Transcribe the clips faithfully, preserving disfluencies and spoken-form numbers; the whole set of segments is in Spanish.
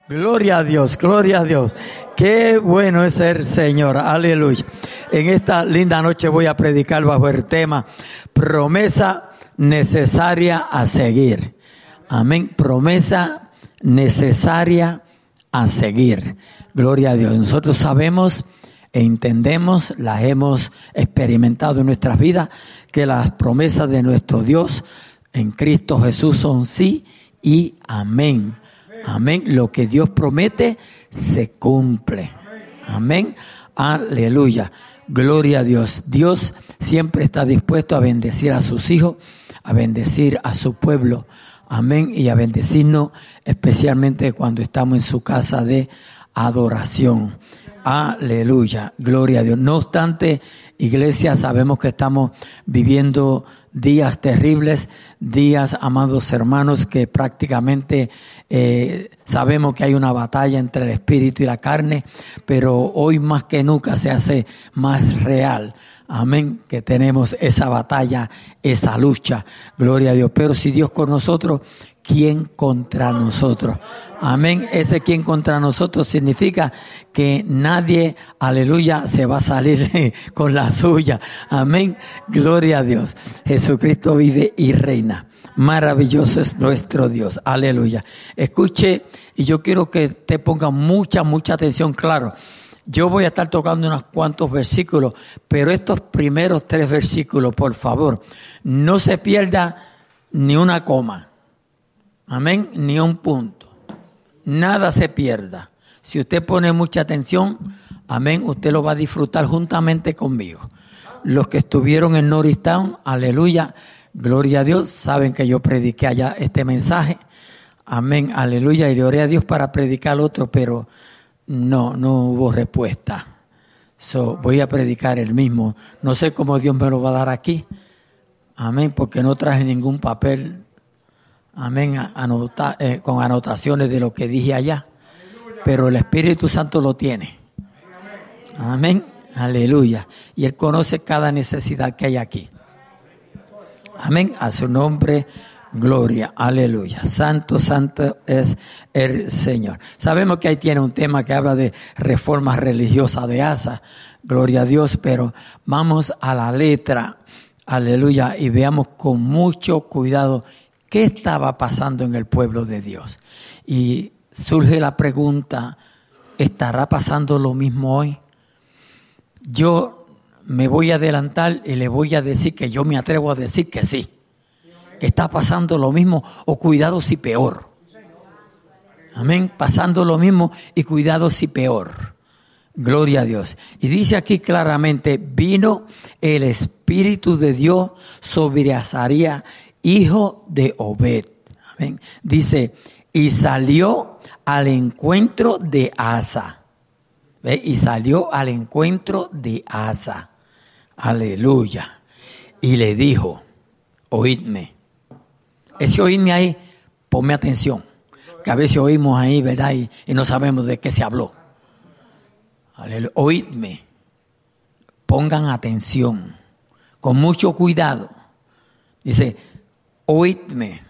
Gloria a Dios, gloria a Dios. Qué bueno es ser Señor, aleluya. En esta linda noche voy a predicar bajo el tema promesa necesaria a seguir. Amén, promesa necesaria a seguir. Gloria a Dios. Nosotros sabemos e entendemos, las hemos experimentado en nuestras vidas, que las promesas de nuestro Dios en Cristo Jesús son sí y amén. Amén. Lo que Dios promete se cumple. Amén. Aleluya. Gloria a Dios. Dios siempre está dispuesto a bendecir a sus hijos, a bendecir a su pueblo. Amén. Y a bendecirnos especialmente cuando estamos en su casa de adoración. Aleluya, gloria a Dios. No obstante, iglesia, sabemos que estamos viviendo días terribles, días, amados hermanos, que prácticamente eh, sabemos que hay una batalla entre el espíritu y la carne, pero hoy más que nunca se hace más real. Amén, que tenemos esa batalla, esa lucha, gloria a Dios. Pero si Dios con nosotros, ¿quién contra nosotros? Amén, ese quien contra nosotros significa que nadie, aleluya, se va a salir con la suya. Amén, gloria a Dios. Jesucristo vive y reina. Maravilloso es nuestro Dios, aleluya. Escuche, y yo quiero que te ponga mucha, mucha atención, claro. Yo voy a estar tocando unos cuantos versículos, pero estos primeros tres versículos, por favor, no se pierda ni una coma. Amén, ni un punto. Nada se pierda. Si usted pone mucha atención, amén, usted lo va a disfrutar juntamente conmigo. Los que estuvieron en Norristown, aleluya, gloria a Dios, saben que yo prediqué allá este mensaje. Amén, aleluya, y le oré a Dios para predicar otro, pero no, no hubo respuesta. So, voy a predicar el mismo. No sé cómo Dios me lo va a dar aquí. Amén, porque no traje ningún papel. Amén, anota, eh, con anotaciones de lo que dije allá. Pero el Espíritu Santo lo tiene. Amén, aleluya. Y Él conoce cada necesidad que hay aquí. Amén, a su nombre, gloria, aleluya. Santo, santo es el Señor. Sabemos que ahí tiene un tema que habla de reforma religiosa de Asa. Gloria a Dios, pero vamos a la letra, aleluya, y veamos con mucho cuidado qué estaba pasando en el pueblo de Dios. Y surge la pregunta, ¿estará pasando lo mismo hoy? Yo me voy a adelantar y le voy a decir que yo me atrevo a decir que sí. Que está pasando lo mismo o cuidado si peor. Amén, pasando lo mismo y cuidado si peor. Gloria a Dios. Y dice aquí claramente, vino el Espíritu de Dios sobre Azarías, hijo de Obed. Amén. Dice, y salió al encuentro de Asa. ¿Ve? Y salió al encuentro de Asa. Aleluya. Y le dijo, oídme. Ese oídme ahí, ponme atención. Que a veces oímos ahí, ¿verdad? Y, y no sabemos de qué se habló. Aleluya. Oídme. Pongan atención. Con mucho cuidado. Dice, oídme,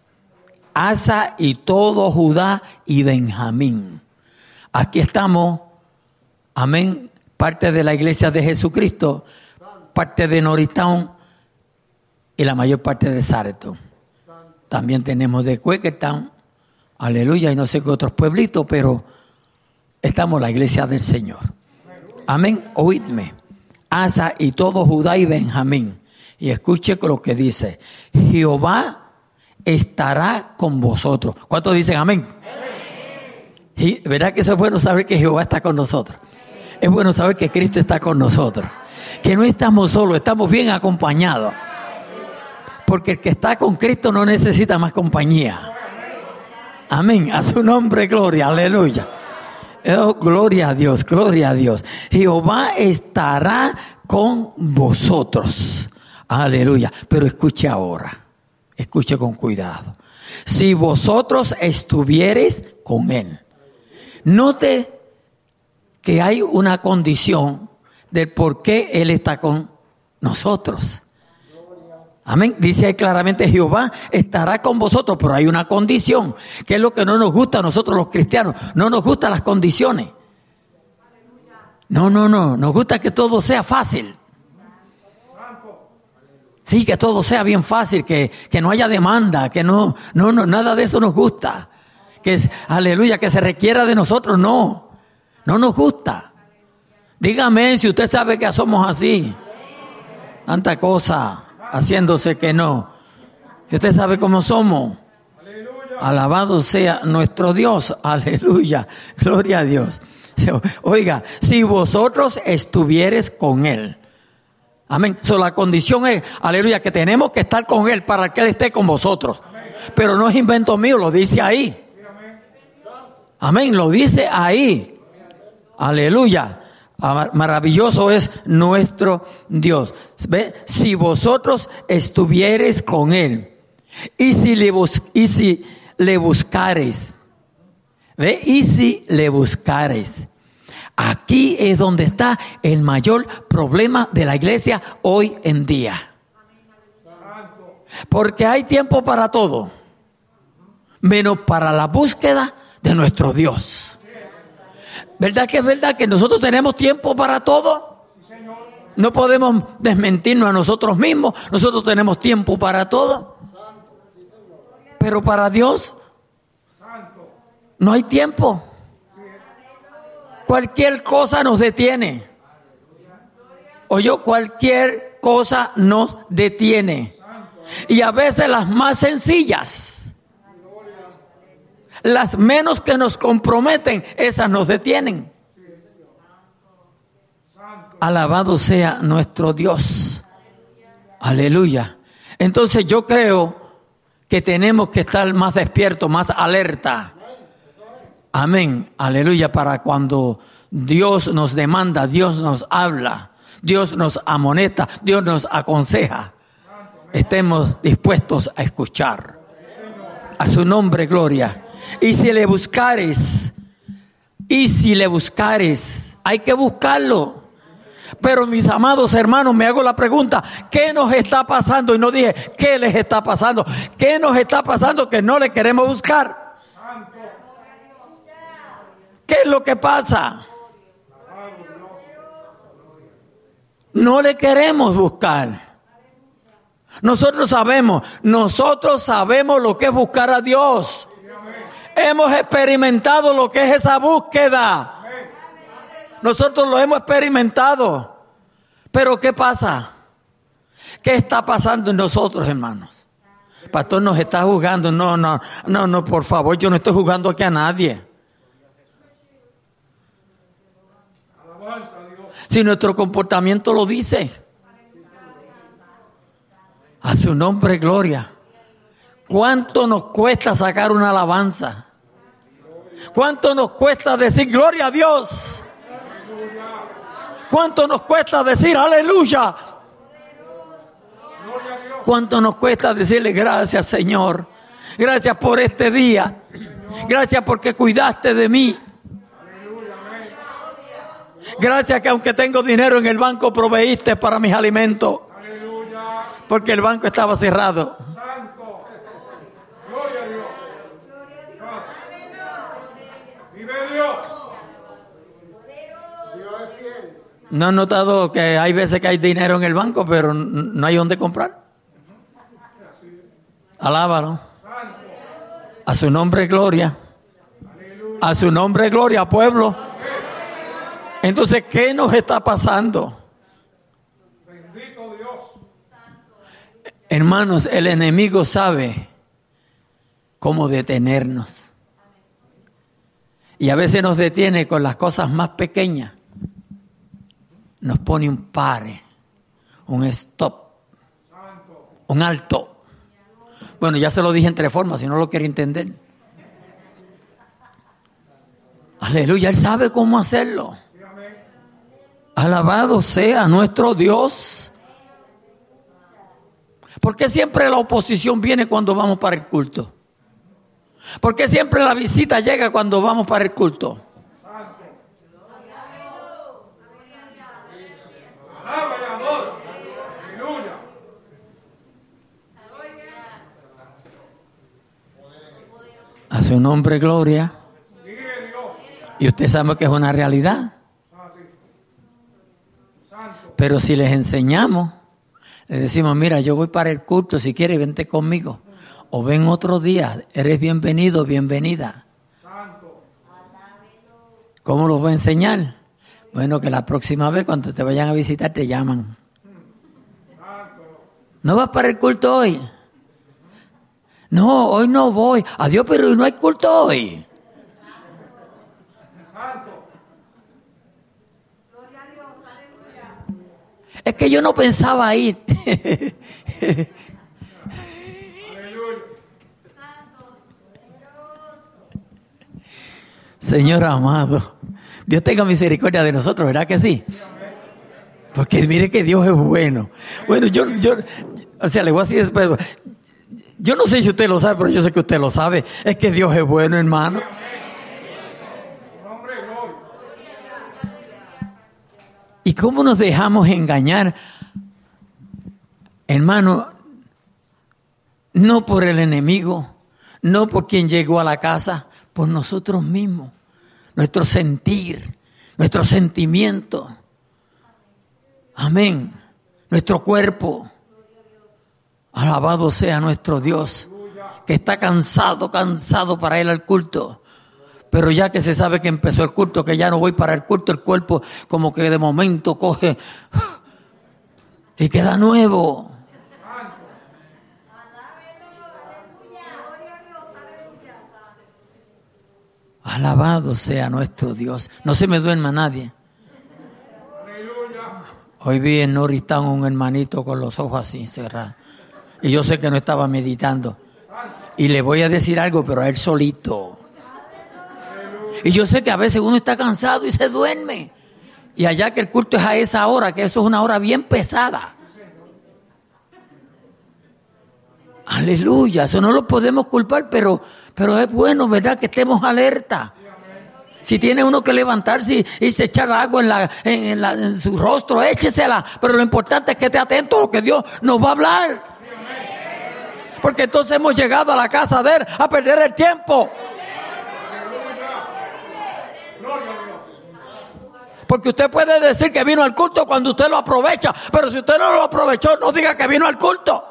Asa y todo Judá y Benjamín. Aquí estamos, amén, parte de la iglesia de Jesucristo, parte de Norristown y la mayor parte de Sarton. También tenemos de Quakertown, aleluya, y no sé qué otros pueblitos, pero estamos la iglesia del Señor. Amén, oídme, Asa y todo Judá y Benjamín. Y escuche lo que dice, Jehová estará con vosotros. ¿Cuántos dicen amén? Amén. ¿Verdad que eso es bueno saber que Jehová está con nosotros? Es bueno saber que Cristo está con nosotros. Que no estamos solos, estamos bien acompañados. Porque el que está con Cristo no necesita más compañía. Amén. A su nombre, gloria, aleluya. Oh, gloria a Dios, gloria a Dios. Jehová estará con vosotros. Aleluya. Pero escuche ahora. Escuche con cuidado. Si vosotros estuviereis con Él. Note que hay una condición del por qué Él está con nosotros. Amén. Dice ahí claramente, Jehová estará con vosotros, pero hay una condición, que es lo que no nos gusta a nosotros los cristianos. No nos gustan las condiciones. No, no, no. Nos gusta que todo sea fácil. Sí, que todo sea bien fácil, que, que no haya demanda, que no, no, no, nada de eso nos gusta. Que es, aleluya, que se requiera de nosotros, no. No nos gusta. Dígame si usted sabe que somos así. Tanta cosa haciéndose que no. Si usted sabe cómo somos. Alabado sea nuestro Dios. Aleluya. Gloria a Dios. Oiga, si vosotros estuvieres con Él. Amén. So, la condición es, aleluya, que tenemos que estar con Él para que Él esté con vosotros. Pero no es invento mío, lo dice ahí. Amén, lo dice ahí. Aleluya. Maravilloso es nuestro Dios. ¿Ve? Si vosotros estuviereis con Él y si le, bus- y si le buscareis, ¿ve? Y si le buscareis. Aquí es donde está el mayor problema de la iglesia hoy en día. Porque hay tiempo para todo, menos para la búsqueda de nuestro Dios. ¿Verdad que es verdad que nosotros tenemos tiempo para todo? No podemos desmentirnos a nosotros mismos. Nosotros tenemos tiempo para todo. Pero para Dios no hay tiempo. Cualquier cosa nos detiene. Oye, cualquier cosa nos detiene. Y a veces las más sencillas, las menos que nos comprometen, esas nos detienen. Alabado sea nuestro Dios. Aleluya. Entonces yo creo que tenemos que estar más despiertos, más alerta. Amén, aleluya, para cuando Dios nos demanda, Dios nos habla, Dios nos amonesta, Dios nos aconseja, estemos dispuestos a escuchar. A su nombre, gloria. Y si le buscares, y si le buscares, hay que buscarlo. Pero mis amados hermanos, me hago la pregunta, ¿qué nos está pasando? Y no dije, ¿qué les está pasando? ¿Qué nos está pasando que no le queremos buscar? ¿Qué es lo que pasa? No le queremos buscar. Nosotros sabemos, nosotros sabemos lo que es buscar a Dios. Hemos experimentado lo que es esa búsqueda. Nosotros lo hemos experimentado. Pero ¿qué pasa? ¿Qué está pasando en nosotros, hermanos? El pastor nos está juzgando. No, no, no, no, por favor, yo no estoy juzgando aquí a nadie. Si nuestro comportamiento lo dice. A su nombre, gloria. ¿Cuánto nos cuesta sacar una alabanza? ¿Cuánto nos cuesta decir gloria a Dios? ¿Cuánto nos cuesta decir aleluya? ¿Cuánto nos cuesta decirle gracias, Señor? Gracias por este día. Gracias porque cuidaste de mí. Gracias que aunque tengo dinero en el banco, proveíste para mis alimentos. Porque el banco estaba cerrado. ¿No han notado que hay veces que hay dinero en el banco, pero no hay dónde comprar? Alábalo. A su nombre, gloria. A su nombre, gloria, pueblo. Entonces, ¿qué nos está pasando? Hermanos, el enemigo sabe cómo detenernos. Y a veces nos detiene con las cosas más pequeñas. Nos pone un pare, un stop, un alto. Bueno, ya se lo dije en tres formas, si no lo quiere entender. Aleluya, Él sabe cómo hacerlo. Alabado sea nuestro Dios. ¿Por qué siempre la oposición viene cuando vamos para el culto? ¿Por qué siempre la visita llega cuando vamos para el culto? su nombre, gloria. Y usted sabe que es una realidad. Pero si les enseñamos, les decimos, mira, yo voy para el culto, si quieres vente conmigo. O ven otro día, eres bienvenido, bienvenida. ¿Cómo los voy a enseñar? Bueno, que la próxima vez cuando te vayan a visitar te llaman. ¿No vas para el culto hoy? No, hoy no voy. Adiós, pero no hay culto hoy. Es que yo no pensaba ir. Señor amado, Dios tenga misericordia de nosotros, ¿verdad que sí? Porque mire que Dios es bueno. Bueno, yo, yo, o sea, le voy a decir después, yo no sé si usted lo sabe, pero yo sé que usted lo sabe. Es que Dios es bueno, hermano. ¿Y cómo nos dejamos engañar, hermano? No por el enemigo, no por quien llegó a la casa, por nosotros mismos, nuestro sentir, nuestro sentimiento. Amén. Nuestro cuerpo. Alabado sea nuestro Dios, que está cansado, cansado para ir al culto. Pero ya que se sabe que empezó el culto, que ya no voy para el culto, el cuerpo como que de momento coge y queda nuevo. Alabado sea nuestro Dios. No se me duerma nadie. Hoy vi en Norristown un hermanito con los ojos así cerrados. Y yo sé que no estaba meditando. Y le voy a decir algo, pero a él solito. Y yo sé que a veces uno está cansado y se duerme. Y allá que el culto es a esa hora, que eso es una hora bien pesada. Aleluya, eso no lo podemos culpar, pero, pero es bueno, ¿verdad? Que estemos alerta. Si tiene uno que levantarse y, y se echar agua en, la, en, en, la, en su rostro, échesela. Pero lo importante es que esté atento a lo que Dios nos va a hablar. Porque entonces hemos llegado a la casa de Él a perder el tiempo. Porque usted puede decir que vino al culto cuando usted lo aprovecha, pero si usted no lo aprovechó, no diga que vino al culto.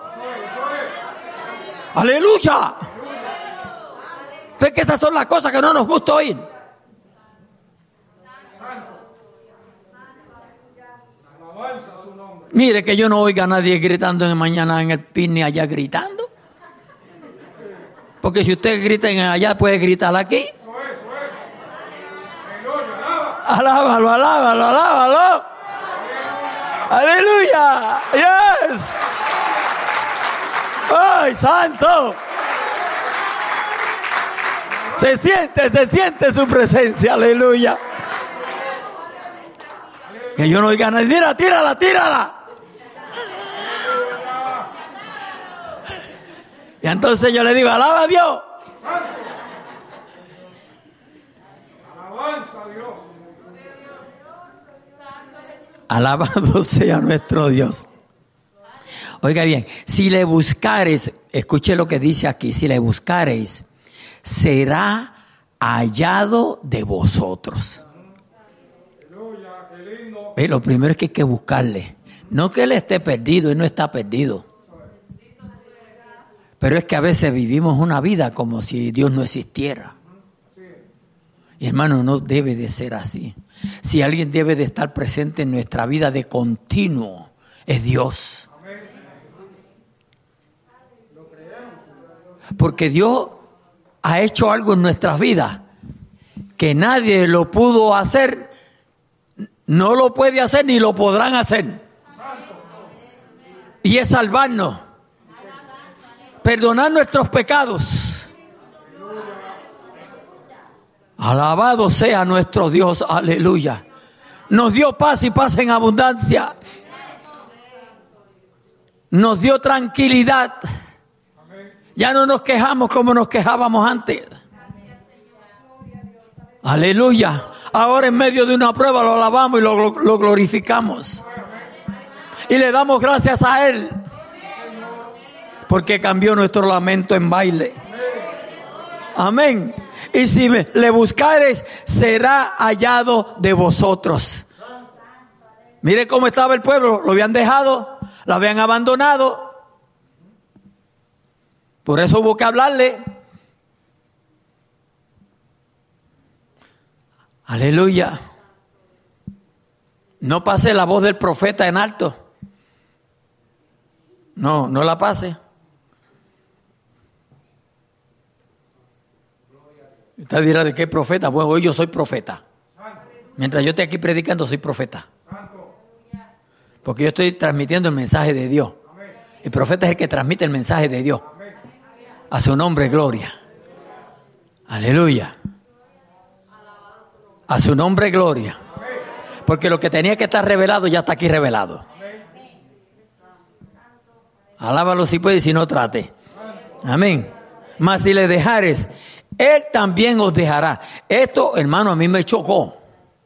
Aleluya. Es que esas son las cosas que no nos gusta oír. Mire que yo no oiga a nadie gritando en mañana en el picnic allá gritando. Porque si usted grita en allá, puede gritar aquí. Alábalo, alábalo, alábalo. Aleluya. Yes. ¡Ay, santo! Se siente, se siente su presencia. Aleluya. Que yo no oiga nada. Tírala, tírala, tírala. Y entonces yo le digo, alaba a Dios. Alabanza a Dios. Alabado sea nuestro Dios. Oiga bien, si le buscareis, escuche lo que dice aquí, si le buscareis, será hallado de vosotros. ¿Ve? Lo primero es que hay que buscarle. No que él esté perdido, él no está perdido. Pero es que a veces vivimos una vida como si Dios no existiera. Y hermano, no debe de ser así. Si alguien debe de estar presente en nuestra vida de continuo, es Dios. Porque Dios ha hecho algo en nuestras vidas que nadie lo pudo hacer, no lo puede hacer ni lo podrán hacer. Y es salvarnos, perdonar nuestros pecados. Alabado sea nuestro Dios, aleluya. Nos dio paz y paz en abundancia. Nos dio tranquilidad. Ya no nos quejamos como nos quejábamos antes. Aleluya. Ahora en medio de una prueba lo alabamos y lo, lo glorificamos. Y le damos gracias a Él. Porque cambió nuestro lamento en baile. Amén. Y si me, le buscares, será hallado de vosotros. Mire cómo estaba el pueblo. Lo habían dejado, lo habían abandonado. Por eso hubo que hablarle. Aleluya. No pase la voz del profeta en alto. No, no la pase. Usted dirá, ¿de qué profeta? Bueno, hoy yo soy profeta. Mientras yo esté aquí predicando, soy profeta. Porque yo estoy transmitiendo el mensaje de Dios. El profeta es el que transmite el mensaje de Dios. A su nombre, gloria. Aleluya. A su nombre, gloria. Porque lo que tenía que estar revelado ya está aquí revelado. Alábalo si puede y si no trate. Amén. Mas si le dejares, Él también os dejará. Esto, hermano, a mí me chocó.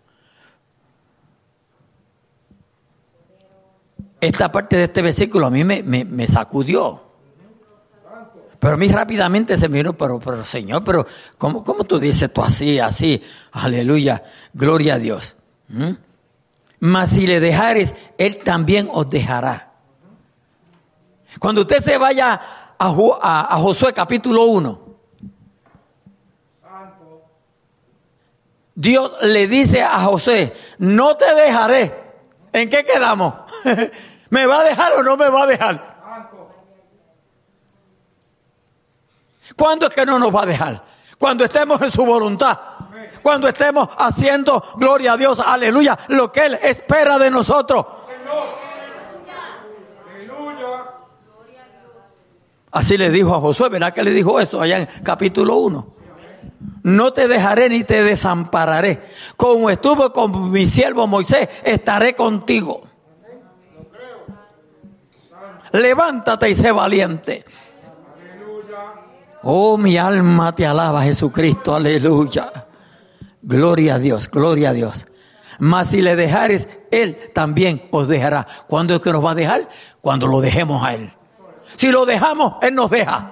Esta parte de este versículo a mí me, me, me sacudió. Pero a mí rápidamente se me vino, pero, pero Señor, pero ¿cómo, cómo tú dices tú así, así? Aleluya, gloria a Dios. ¿Mm? Mas si le dejares, Él también os dejará. Cuando usted se vaya a, a, a Josué capítulo uno, Dios le dice a José, no te dejaré. ¿En qué quedamos? ¿Me va a dejar o no me va a dejar? ¿Cuándo es que no nos va a dejar? Cuando estemos en su voluntad. Cuando estemos haciendo, gloria a Dios, aleluya, lo que Él espera de nosotros. Así le dijo a Josué, ¿verdad que le dijo eso allá en capítulo uno? No te dejaré ni te desampararé. Como estuve con mi siervo Moisés, estaré contigo. Levántate y sé valiente. Oh, mi alma te alaba, Jesucristo, aleluya. Gloria a Dios, gloria a Dios. Mas si le dejares, Él también os dejará. ¿Cuándo es que nos va a dejar? Cuando lo dejemos a Él. Si lo dejamos, Él nos deja.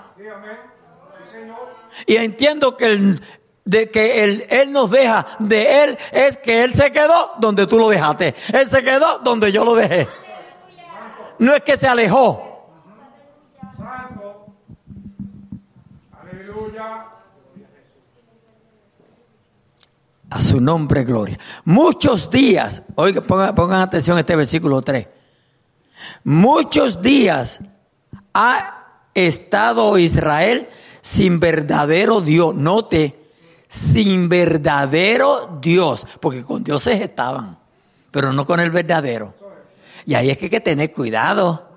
Y entiendo que, el, de que el, Él nos deja de Él es que Él se quedó donde tú lo dejaste. Él se quedó donde yo lo dejé. No es que se alejó. A su nombre, gloria. Muchos días, oigan, pongan, pongan atención a este versículo tres. Muchos días ha estado Israel sin verdadero Dios. Note, sin verdadero Dios. Porque con dioses estaban, pero no con el verdadero. Y ahí es que hay que tener cuidado.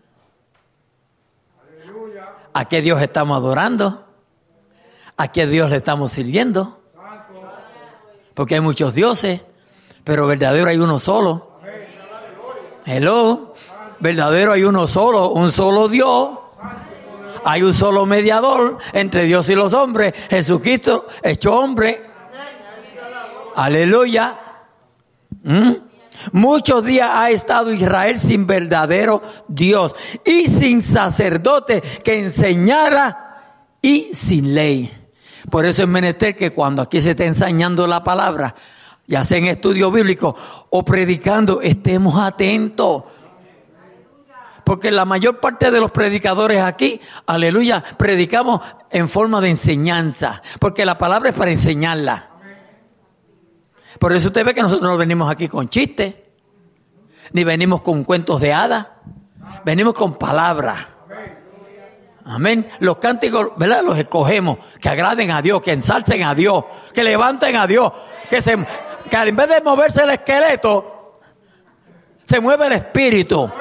¿A qué Dios estamos adorando? ¿A qué Dios le estamos sirviendo? Porque hay muchos dioses, pero verdadero hay uno solo. Hello, verdadero hay uno solo, un solo Dios. Hay un solo mediador entre Dios y los hombres, Jesucristo hecho hombre. Aleluya. ¿Mm? Muchos días ha estado Israel sin verdadero Dios y sin sacerdote que enseñara y sin ley. Por eso es menester que cuando aquí se esté enseñando la palabra, ya sea en estudio bíblico o predicando, estemos atentos. Porque la mayor parte de los predicadores aquí, aleluya, predicamos en forma de enseñanza. Porque la palabra es para enseñarla. Por eso usted ve que nosotros no venimos aquí con chistes, ni venimos con cuentos de hadas, venimos con palabra. Amén. Los cánticos, ¿verdad? Los escogemos, que agraden a Dios, que ensalcen a Dios, que levanten a Dios, que se, que en vez de moverse el esqueleto, se mueve el espíritu.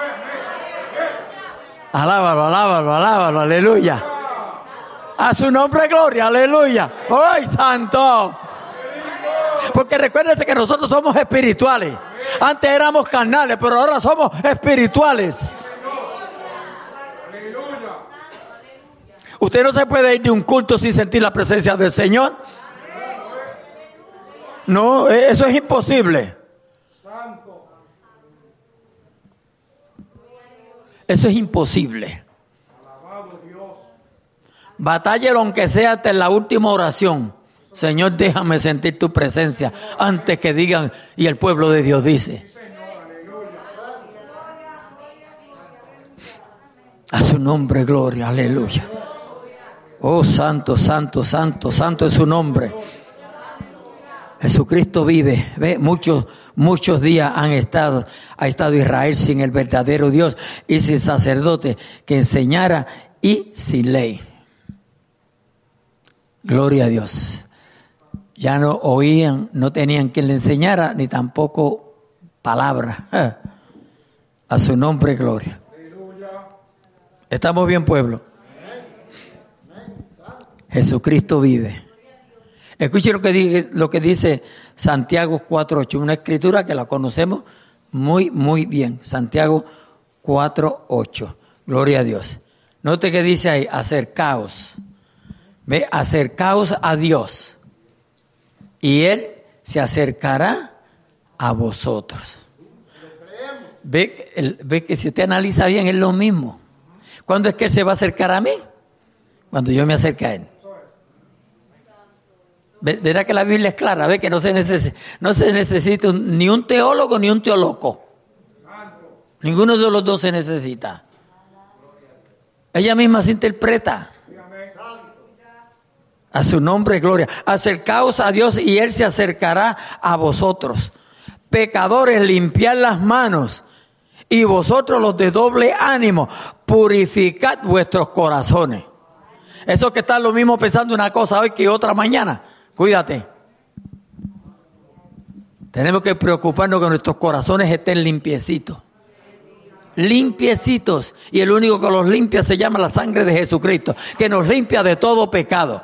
Alábalo, alábalo, alábalo, aleluya. A su nombre, gloria, aleluya. ¡Ay, santo! Porque recuérdense que nosotros somos espirituales. Antes éramos carnales, pero ahora somos espirituales. Usted no se puede ir de un culto sin sentir la presencia del Señor. No, eso es imposible. Eso es imposible. Batállelo aunque sea hasta en la última oración. Señor, déjame sentir tu presencia antes que digan, y el pueblo de Dios dice. A su nombre, gloria, aleluya. Oh, santo, santo, santo, santo es su nombre. Jesucristo vive. Ve, muchos, muchos días han estado, ha estado Israel sin el verdadero Dios y sin sacerdote que enseñara y sin ley. Gloria a Dios. Ya no oían, no tenían quien le enseñara, ni tampoco palabra. Eh. A su nombre, gloria. ¿Estamos bien, pueblo? Jesucristo vive. Escuchen lo que dice, lo que dice Santiago cuatro ocho, una escritura que la conocemos muy, muy bien. Santiago cuatro ocho. Gloria a Dios. Note que dice ahí, acercaos. Ve, acercaos a Dios. Y Él se acercará a vosotros. Ve, el, ve que si usted analiza bien es lo mismo. ¿Cuándo es que Él se va a acercar a mí? Cuando yo me acerque a Él. Verá que la Biblia es clara, ve que no se necesita, no se necesita un, ni un teólogo ni un teólogo. Ninguno de los dos se necesita. Ella misma se interpreta. A su nombre, gloria. Acercaos a Dios y Él se acercará a vosotros. Pecadores, limpiad las manos. Y vosotros los de doble ánimo, purificad vuestros corazones. Eso que están lo mismo pensando una cosa hoy que otra mañana. Cuídate. Tenemos que preocuparnos que nuestros corazones estén limpiecitos. Limpiecitos. Y el único que los limpia se llama la sangre de Jesucristo, que nos limpia de todo pecado.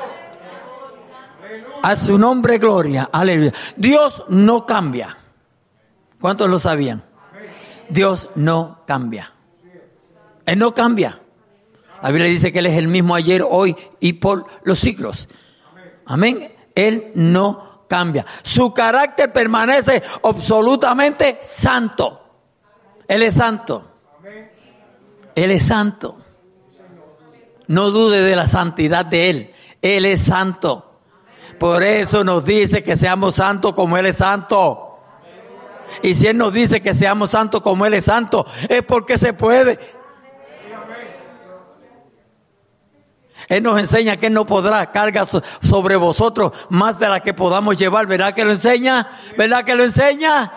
A su nombre, gloria. Aleluya. Dios no cambia. ¿Cuántos lo sabían? Dios no cambia. Él no cambia. La Biblia dice que Él es el mismo ayer, hoy y por los siglos. Amén. Él no cambia. Su carácter permanece absolutamente santo. Él es santo. Él es santo. No dude de la santidad de Él. Él es santo. Por eso nos dice que seamos santos como Él es santo. Y si Él nos dice que seamos santos como Él es santo, es porque se puede. Él nos enseña que Él no podrá cargar sobre vosotros más de la que podamos llevar. ¿Verdad que lo enseña? ¿Verdad que lo enseña?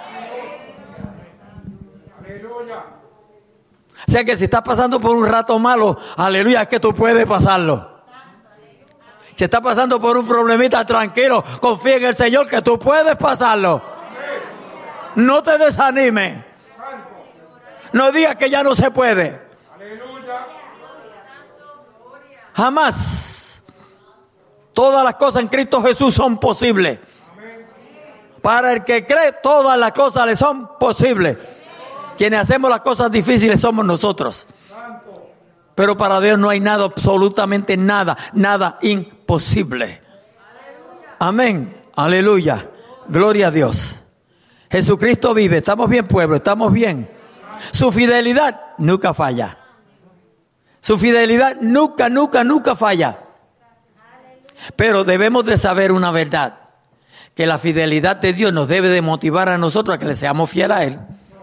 Aleluya. O sea que si estás pasando por un rato malo, aleluya, es que tú puedes pasarlo. Si estás pasando por un problemita, tranquilo, confía en el Señor que tú puedes pasarlo. No te desanimes. No digas que ya no se puede. Jamás. Todas las cosas en Cristo Jesús son posibles. Para el que cree, todas las cosas le son posibles. Quienes hacemos las cosas difíciles somos nosotros. Pero para Dios no hay nada, absolutamente nada, nada imposible. Amén. Aleluya. Gloria a Dios. Jesucristo vive. Estamos bien, pueblo. Estamos bien. Su fidelidad nunca falla. Su fidelidad nunca, nunca, nunca falla. Pero debemos de saber una verdad. Que la fidelidad de Dios nos debe de motivar a nosotros a que le seamos fieles a Él.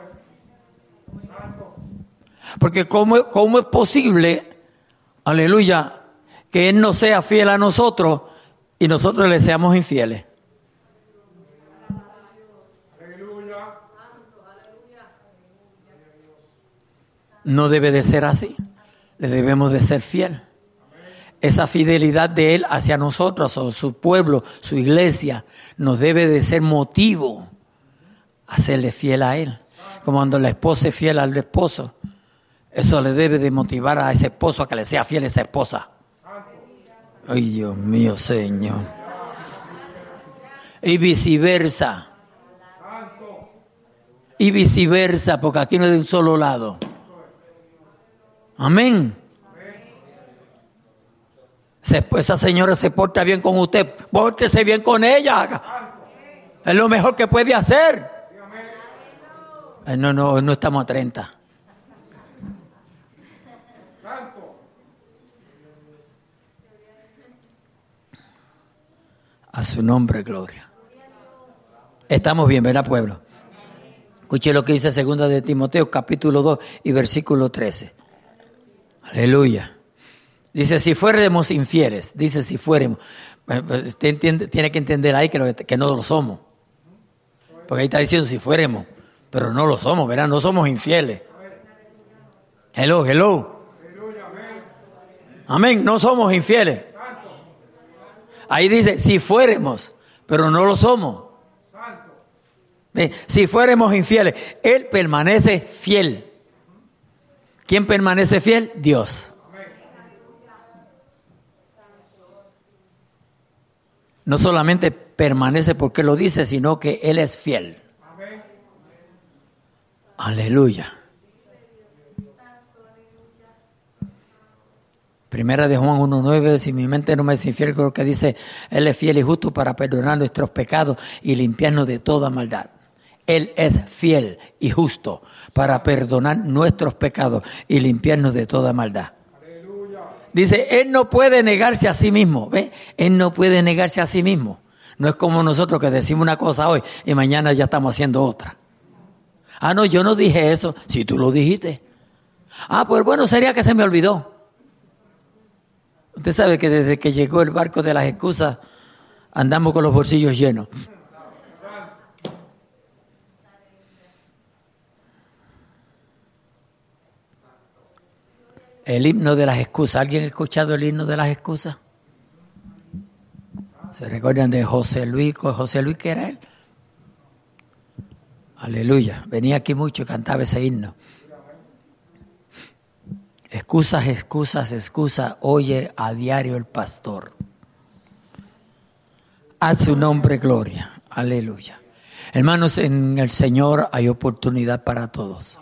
Porque ¿cómo, cómo es posible, aleluya, que Él no sea fiel a nosotros y nosotros le seamos infieles? No debe de ser así. Le debemos de ser fiel. Esa fidelidad de Él hacia nosotros, a su pueblo, su iglesia, nos debe de ser motivo a serle fiel a Él. Como cuando la esposa es fiel al esposo. Eso le debe de motivar a ese esposo a que le sea fiel a esa esposa. Ay, Dios mío, Señor. Y viceversa. Y viceversa, porque aquí no es de un solo lado. Amén. Esa señora se porta bien con usted, pórtese bien con ella. Es lo mejor que puede hacer. No, no, no estamos a treinta. A su nombre, gloria. Estamos bien, ¿verdad, pueblo? Escuche lo que dice segunda de Timoteo, capítulo dos y versículo trece. Aleluya. Dice, si fuéramos infieles, dice si fuéramos. Usted entiende, tiene que entender ahí que, lo, que no lo somos. Porque ahí está diciendo si fuéramos, pero no lo somos, ¿verdad? No somos infieles. Hello, hello. Amén, no somos infieles. Ahí dice, si fuéramos, pero no lo somos. ¿Ve? Si fuéramos infieles, Él permanece fiel. ¿Quién permanece fiel? Dios. No solamente permanece porque lo dice, sino que Él es fiel. Aleluya. Primera de Juan uno nueve, si mi mente no me es infiel, creo que dice, Él es fiel y justo para perdonar nuestros pecados y limpiarnos de toda maldad. Él es fiel y justo para perdonar nuestros pecados y limpiarnos de toda maldad. Aleluya. Dice, Él no puede negarse a sí mismo. ¿Ve? Él no puede negarse a sí mismo. No es como nosotros que decimos una cosa hoy y mañana ya estamos haciendo otra. Ah, no, yo no dije eso. Si tú lo dijiste. Ah, pues bueno, sería que se me olvidó. Usted sabe que desde que llegó el barco de las excusas, andamos con los bolsillos llenos. El himno de las excusas. ¿Alguien ha escuchado el himno de las excusas? ¿Se recuerdan de José Luis? ¿José Luis qué era él? Aleluya. Venía aquí mucho y cantaba ese himno. Excusas, excusas, excusas, oye a diario el pastor. A su nombre gloria. Aleluya. Hermanos, en el Señor hay oportunidad para todos.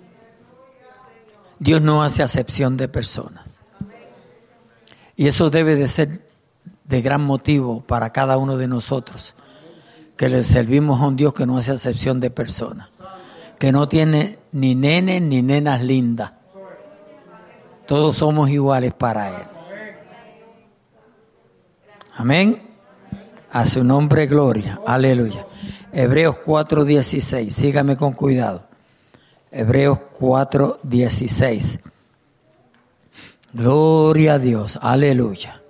Dios no hace acepción de personas. Y eso debe de ser de gran motivo para cada uno de nosotros, que le servimos a un Dios que no hace acepción de personas, que no tiene ni nenes ni nenas lindas. Todos somos iguales para Él. Amén. A su nombre gloria. Aleluya. Hebreos cuatro dieciséis. Sígame con cuidado. Hebreos cuatro dieciséis. Gloria a Dios. Aleluya.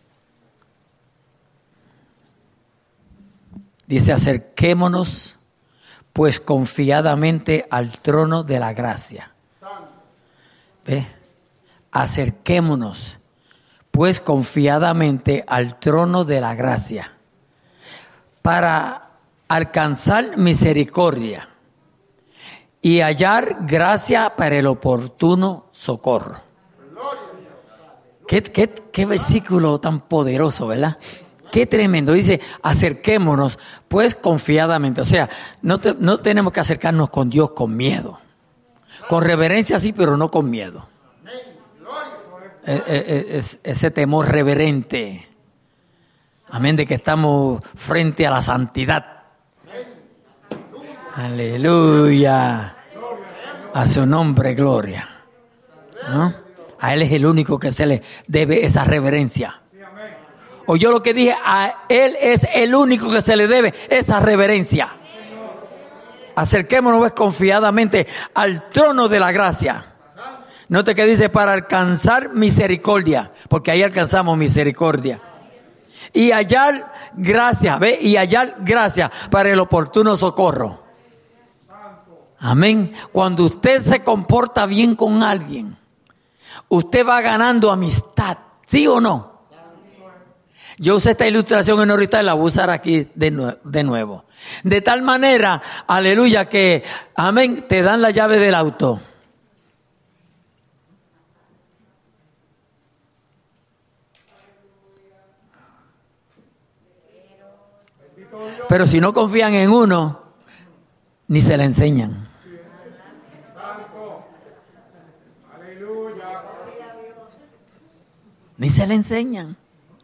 Dice, acerquémonos pues confiadamente al trono de la gracia. ¿Ve? Acerquémonos pues confiadamente al trono de la gracia para alcanzar misericordia y hallar gracia para el oportuno socorro. ¿Qué, qué, qué versículo tan poderoso, ¿verdad? Qué tremendo. Dice, acerquémonos pues confiadamente. O sea, no, te, no tenemos que acercarnos con Dios con miedo. Con reverencia sí, pero no con miedo. Es, es, ese temor reverente. Amén, de que estamos frente a la santidad. Aleluya. A su nombre, gloria. ¿No? A Él es el único que se le debe esa reverencia. O yo lo que dije, a Él es el único que se le debe esa reverencia. Acerquémonos pues confiadamente al trono de la gracia. Note que dice para alcanzar misericordia, porque ahí alcanzamos misericordia. Y hallar gracia, ¿ve? Y hallar gracia para el oportuno socorro. Amén. Cuando usted se comporta bien con alguien, usted va ganando amistad, ¿sí o no? Yo usé esta ilustración en ahorita y la voy a usar aquí de, nue- de nuevo. De tal manera, aleluya, que, amén, te dan la llave del auto. Pero si no confían en uno, ni se le enseñan. Ni se le enseñan.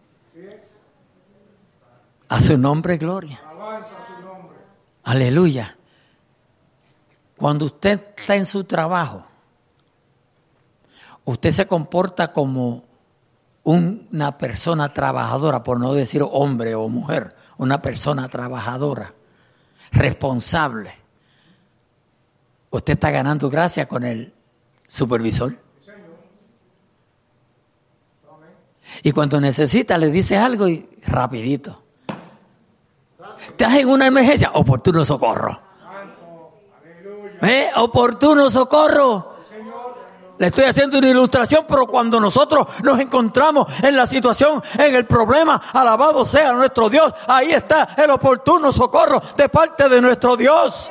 A su nombre, gloria. Aleluya. Cuando usted está en su trabajo, usted se comporta como una persona trabajadora, por no decir hombre o mujer, una persona trabajadora, responsable, usted está ganando gracia con el supervisor. Y cuando necesita le dices algo y rapidito. Estás en una emergencia, oportuno socorro. ¿Eh? Oportuno socorro. Le estoy haciendo una ilustración, pero cuando nosotros nos encontramos en la situación, en el problema, alabado sea nuestro Dios, ahí está el oportuno socorro de parte de nuestro Dios.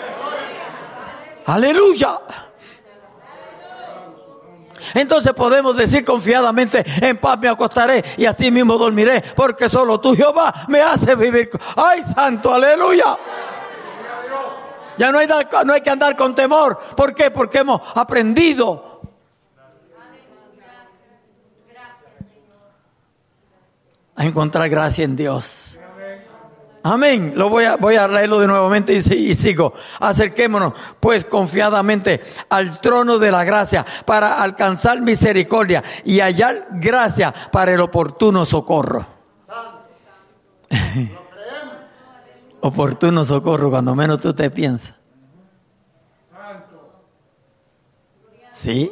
Aleluya. Entonces podemos decir confiadamente, en paz me acostaré y así mismo dormiré, porque solo tú, Jehová, me haces vivir. ¡Ay, santo, aleluya! Ya no hay, no hay que andar con temor. ¿Por qué? Porque hemos aprendido a encontrar gracia en Dios. Amén. Lo voy a, voy a leerlo de nuevamente y, y sigo. Acerquémonos pues confiadamente al trono de la gracia para alcanzar misericordia y hallar gracia para el oportuno socorro. Oportuno socorro cuando menos tú te piensas. ¿Sí?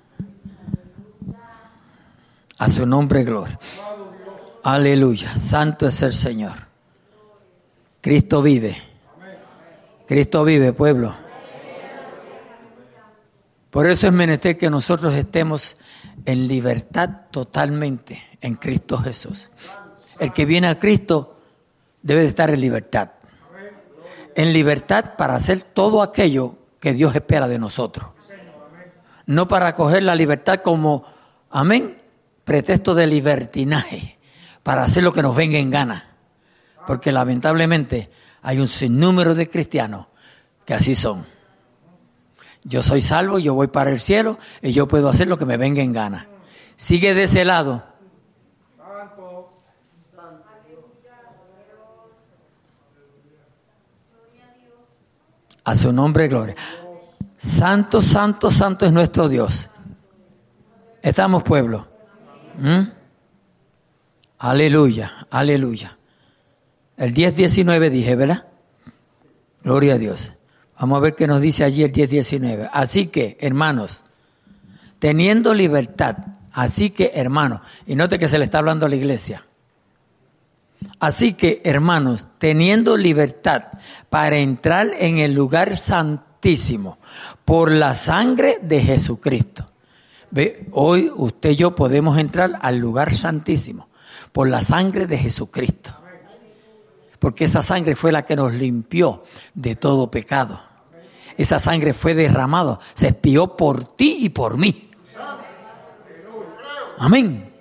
A su nombre gloria. Aleluya. Santo es el Señor. Cristo vive. Cristo vive, pueblo. Por eso es menester que nosotros estemos en libertad totalmente en Cristo Jesús. El que viene a Cristo debe de estar en libertad. En libertad para hacer todo aquello que Dios espera de nosotros. No para coger la libertad como, amén, pretexto de libertinaje, para hacer lo que nos venga en gana. Porque lamentablemente hay un sinnúmero de cristianos que así son. Yo soy salvo, yo voy para el cielo y yo puedo hacer lo que me venga en gana. Sigue de ese lado. A su nombre, gloria. Santo, santo, santo es nuestro Dios. ¿Estamos, pueblo? ¿Mm? Aleluya, aleluya. El diez diecinueve dije, ¿verdad? Gloria a Dios. Vamos a ver qué nos dice allí el diez diecinueve. Así que, hermanos, teniendo libertad, así que, hermanos, y note que se le está hablando a la iglesia. Así que, hermanos, teniendo libertad para entrar en el lugar santísimo por la sangre de Jesucristo. ¿Ve? Hoy usted y yo podemos entrar al lugar santísimo por la sangre de Jesucristo. Porque esa sangre fue la que nos limpió de todo pecado. Esa sangre fue derramada, se expió por ti y por mí. Amén.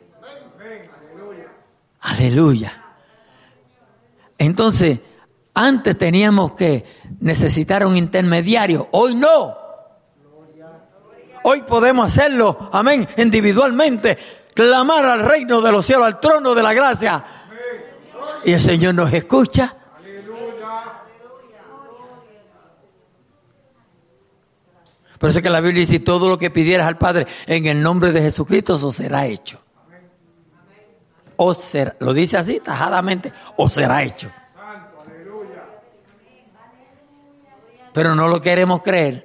Aleluya. Entonces, antes teníamos que necesitar un intermediario. Hoy no. Hoy podemos hacerlo, amén, individualmente. Clamar al reino de los cielos, al trono de la gracia. Y el Señor nos escucha. Por eso es que la Biblia dice, todo lo que pidieras al Padre en el nombre de Jesucristo, eso será hecho. O será, lo dice así, tajadamente, o será hecho. Pero no lo queremos creer.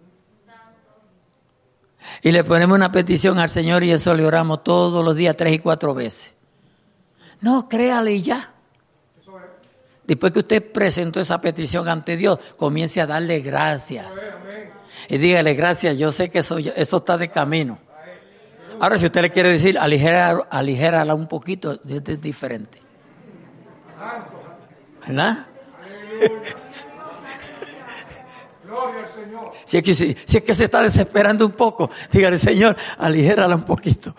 Y le ponemos una petición al Señor y eso le oramos todos los días, tres y cuatro veces. No, créale y ya. Después que usted presentó esa petición ante Dios, comience a darle gracias. Y dígale gracias, yo sé que eso, eso está de camino. Ahora, si usted le quiere decir, aligera, aligérala un poquito, es, es diferente. ¿Verdad? Gloria al Señor. Si es, que, si, si es que se está desesperando un poco, dígale, Señor, aligérala un poquito.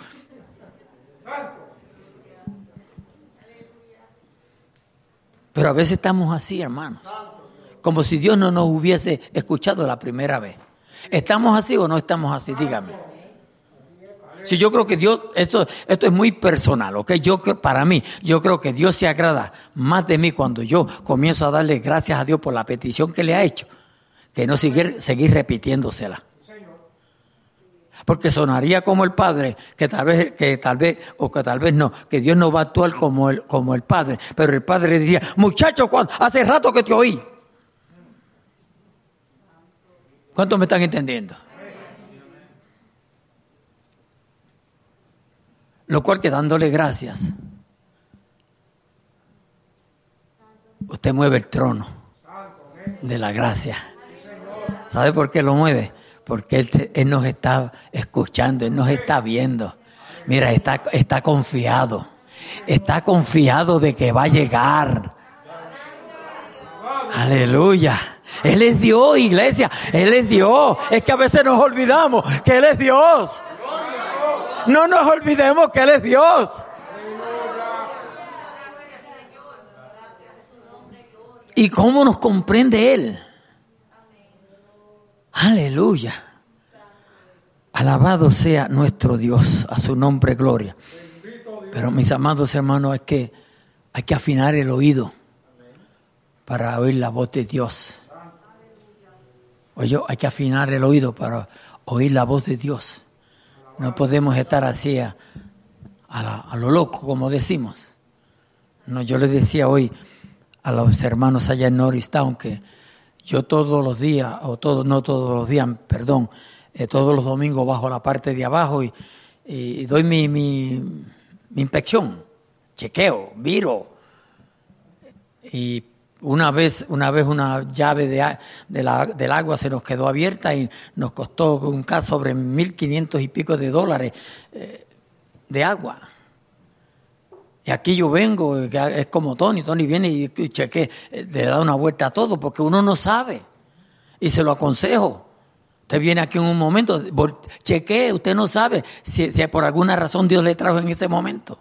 Pero a veces estamos así, hermanos. Como si Dios no nos hubiese escuchado la primera vez. ¿Estamos así o no estamos así? Dígame. Si yo creo que Dios, esto, esto es muy personal, ¿ok? Yo, para mí, yo creo que Dios se agrada más de mí cuando yo comienzo a darle gracias a Dios por la petición que le ha hecho, que no seguir, seguir repitiéndosela. Porque sonaría como el Padre, que tal vez, que tal vez, o que tal vez no, que Dios no va a actuar como el, como el Padre. Pero el Padre diría, muchacho, hace rato que te oí. ¿Cuántos me están entendiendo? Lo cual, que dándole gracias, usted mueve el trono de la gracia. ¿Sabe por qué lo mueve? Porque él, él nos está escuchando, Él nos está viendo. Mira, está, está confiado. Está confiado de que va a llegar. Aleluya. Él es Dios, iglesia. Él es Dios. Es que a veces nos olvidamos que Él es Dios. No nos olvidemos que Él es Dios. ¿Y cómo nos comprende Él? Aleluya. Alabado sea nuestro Dios, a su nombre gloria. Pero mis amados hermanos, es que hay que afinar el oído para oír la voz de Dios. Oye, hay que afinar el oído para oír la voz de Dios. No podemos estar así a, a, la, a lo loco, como decimos. No, yo les decía hoy a los hermanos allá en Norristown que yo todos los días, o todo, no todos los días, perdón, eh, todos los domingos bajo la parte de abajo y, y doy mi, mi, mi inspección, chequeo, viro. Y una vez, una vez una llave de, de la, del agua se nos quedó abierta y nos costó un caso sobre mil quinientos y pico de dólares eh, de agua. Y aquí yo vengo, es como Tony, Tony viene y, y cheque, le da una vuelta a todo porque uno no sabe. Y se lo aconsejo. Usted viene aquí en un momento, chequee, usted no sabe si, si por alguna razón Dios le trajo en ese momento.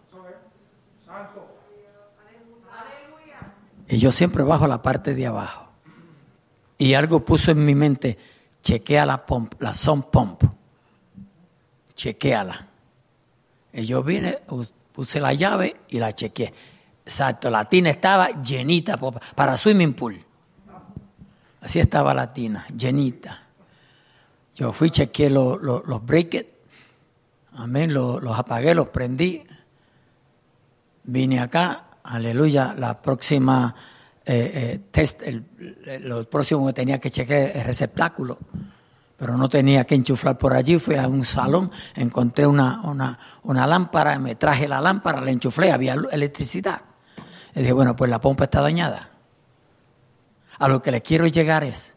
Y yo siempre bajo la parte de abajo. Y algo puso en mi mente, chequea la pump, la sun pump. Chequéala. Y yo vine, puse la llave y la chequeé. Exacto, la tina estaba llenita para swimming pool. Así estaba la tina, llenita. Yo fui, chequeé los, los, los brackets. Amén, los, los apagué, los prendí. Vine acá. Aleluya, la próxima eh, eh, test, el, el, lo próximo que tenía que chequear el receptáculo, pero no tenía que enchuflar por allí. Fui a un salón, encontré una, una, una lámpara, me traje la lámpara, la enchuflé, había electricidad. Y dije, bueno, pues la pompa está dañada. A lo que le quiero llegar es,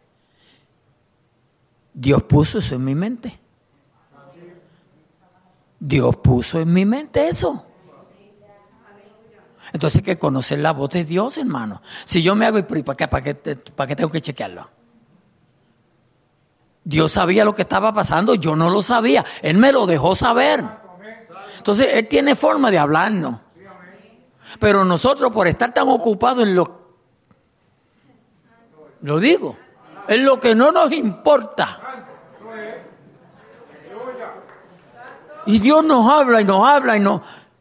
Dios puso eso en mi mente. Dios puso en mi mente eso. Entonces hay que conocer la voz de Dios, hermano. Si yo me hago, ¿para qué, para qué, para qué tengo que chequearlo? Dios sabía lo que estaba pasando, yo no lo sabía. Él me lo dejó saber. Entonces Él tiene forma de hablarnos. Pero nosotros, por estar tan ocupados en lo... Lo digo, en lo que no nos importa. Y Dios nos habla y nos habla y nos...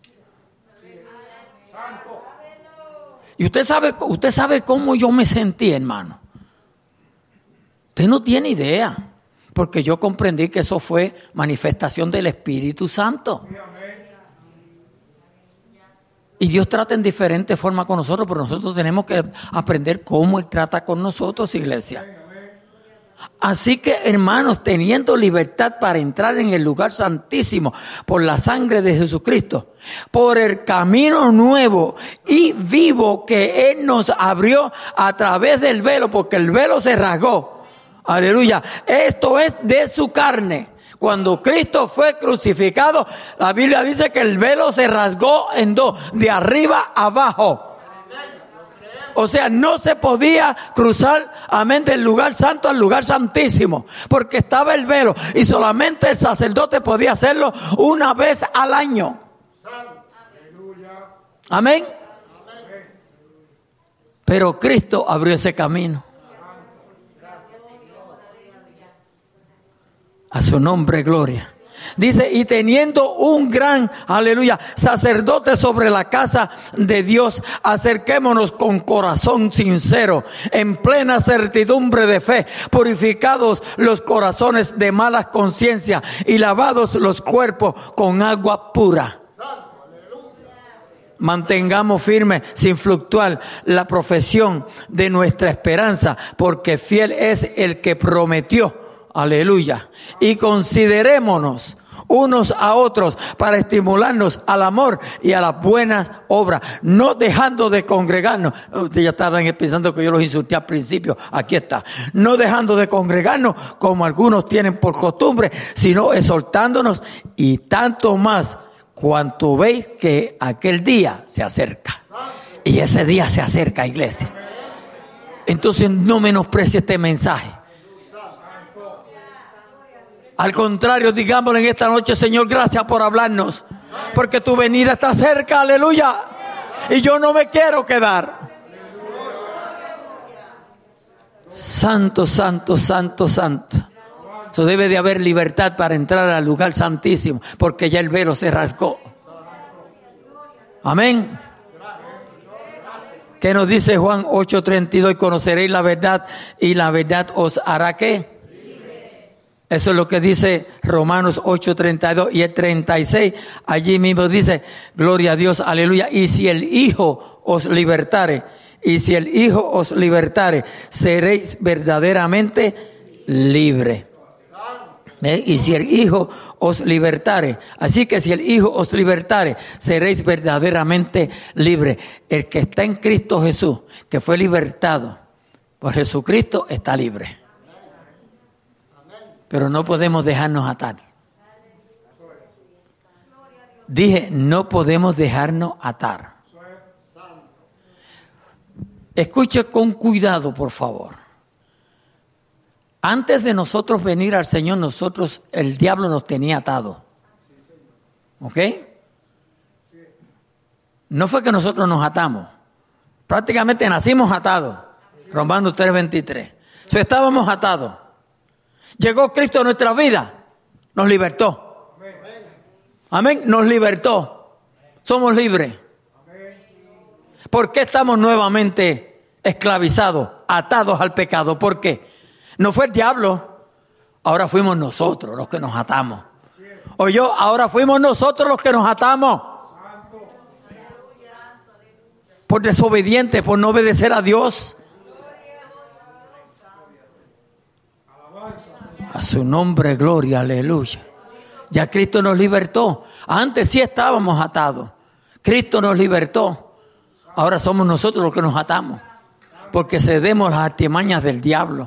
Y usted sabe, usted sabe cómo yo me sentí, hermano. Usted no tiene idea, porque yo comprendí que eso fue manifestación del Espíritu Santo. Y Dios trata en diferentes formas con nosotros, pero nosotros tenemos que aprender cómo Él trata con nosotros, iglesia. Así que, hermanos, teniendo libertad para entrar en el lugar santísimo por la sangre de Jesucristo, por el camino nuevo y vivo que Él nos abrió a través del velo, porque el velo se rasgó. Aleluya. Esto es de su carne. Cuando Cristo fue crucificado, la Biblia dice que el velo se rasgó en dos, de arriba a abajo. O sea, no se podía cruzar, amén, del lugar santo al lugar santísimo, porque estaba el velo y solamente el sacerdote podía hacerlo una vez al año. Amén. Pero Cristo abrió ese camino. A su nombre, gloria. Dice, y teniendo un gran, aleluya, sacerdote sobre la casa de Dios, acerquémonos con corazón sincero, en plena certidumbre de fe, purificados los corazones de malas conciencias y lavados los cuerpos con agua pura. Mantengamos firme, sin fluctuar, la profesión de nuestra esperanza, porque fiel es el que prometió. Aleluya. Y considerémonos unos a otros para estimularnos al amor y a las buenas obras, no dejando de congregarnos. Ustedes ya estaban pensando que yo los insulté al principio. Aquí está. No dejando de congregarnos como algunos tienen por costumbre, sino exhortándonos, y tanto más cuanto veis que aquel día se acerca. Y ese día se acerca, iglesia. Entonces no menosprecie este mensaje. Al contrario, digámosle en esta noche: Señor, gracias por hablarnos, porque tu venida está cerca, aleluya, y yo no me quiero quedar. Santo, santo, santo, santo. Eso debe de haber libertad para entrar al lugar santísimo, porque ya el velo se rasgó. Amén. ¿Qué nos dice Juan ocho treinta y dos? Conoceréis la verdad y la verdad os hará ¿qué? Eso es lo que dice Romanos ocho treinta y dos y el treinta y seis. Allí mismo dice, gloria a Dios, aleluya. Y si el Hijo os libertare, y si el Hijo os libertare, seréis verdaderamente libres. ¿Eh? Y si el Hijo os libertare, así que si el Hijo os libertare, seréis verdaderamente libres. El que está en Cristo Jesús, que fue libertado por Jesucristo, está libre. Pero no podemos dejarnos atar. Dije, no podemos dejarnos atar. Escuche con cuidado, por favor. Antes de nosotros venir al Señor, nosotros, el diablo nos tenía atados. ¿Ok? No fue que nosotros nos atamos. Prácticamente nacimos atados. Romanos tres veintitrés. O sea, estábamos atados. Llegó Cristo a nuestra vida, nos libertó. Amén, nos libertó. Somos libres. ¿Por qué estamos nuevamente esclavizados, atados al pecado? ¿Por qué? No fue el diablo, ahora fuimos nosotros los que nos atamos. O yo, ahora fuimos nosotros los que nos atamos. Por desobedientes, por no obedecer a Dios. A su nombre, gloria, aleluya. Ya Cristo nos libertó. Antes sí estábamos atados. Cristo nos libertó. Ahora somos nosotros los que nos atamos. Porque cedemos las artimañas del diablo.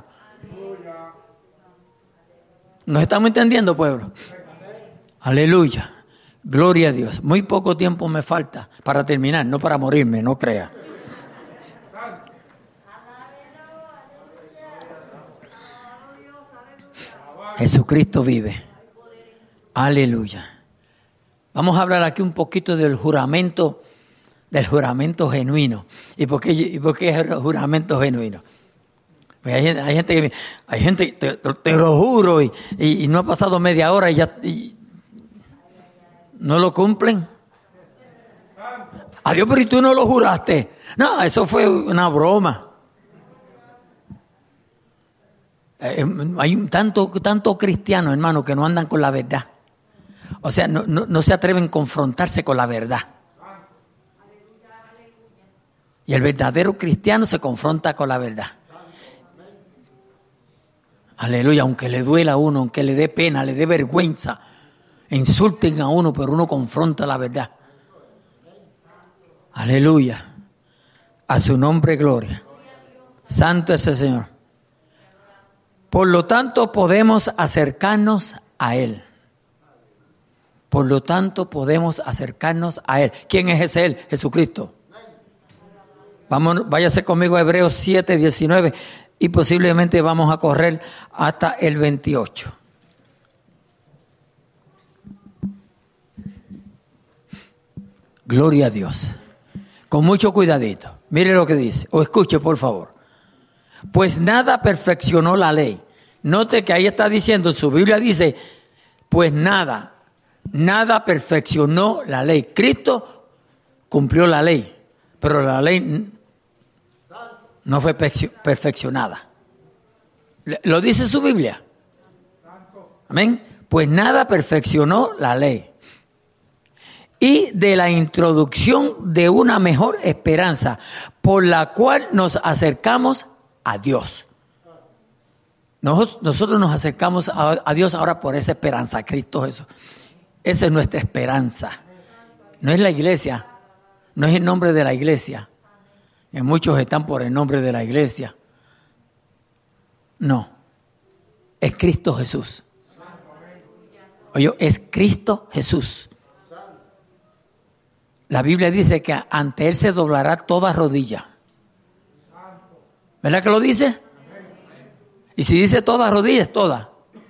¿Nos estamos entendiendo, pueblo? Aleluya. Gloria a Dios. Muy poco tiempo me falta para terminar, no para morirme, no crea. Jesucristo vive. Aleluya. Vamos a hablar aquí un poquito del juramento, del juramento genuino. ¿Y por qué, y por qué es el juramento genuino? Pues hay, hay gente que hay gente, te, te lo juro, y, y, y no ha pasado media hora y ya y no lo cumplen. Adiós, pero ¿y tú no lo juraste? No, eso fue una broma. Eh, hay tanto, tanto cristianos, hermano, que no andan con la verdad. O sea, no, no, no se atreven a confrontarse con la verdad. Y el verdadero cristiano se confronta con la verdad. Aleluya, aunque le duela a uno, aunque le dé pena, le dé vergüenza, insulten a uno, pero uno confronta la verdad. Aleluya. A su nombre, gloria. Santo es el Señor. Por lo tanto, podemos acercarnos a Él. Por lo tanto, podemos acercarnos a Él. ¿Quién es ese Él? Jesucristo. Vamos, váyase conmigo a Hebreos siete, diecinueve y posiblemente vamos a correr hasta el veintiocho. Gloria a Dios. Con mucho cuidadito. Mire lo que dice, o escuche por favor. Pues nada perfeccionó la ley. Note que ahí está diciendo, en su Biblia dice, pues nada, nada perfeccionó la ley. Cristo cumplió la ley, pero la ley no fue perfeccionada. ¿Lo dice su Biblia? Amén. Pues nada perfeccionó la ley. Y de la introducción de una mejor esperanza, por la cual nos acercamos a Dios. Nosotros, nosotros nos acercamos a, a Dios ahora por esa esperanza, Cristo Jesús. Esa es nuestra esperanza. No es la iglesia, no es el nombre de la iglesia. Y muchos están por el nombre de la iglesia. No, es Cristo Jesús. Oye, es Cristo Jesús. La Biblia dice que ante Él se doblará toda rodilla. ¿Verdad que lo dice? Y si dice toda rodilla, es toda.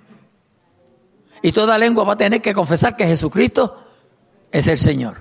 Y toda lengua va a tener que confesar que Jesucristo es el Señor.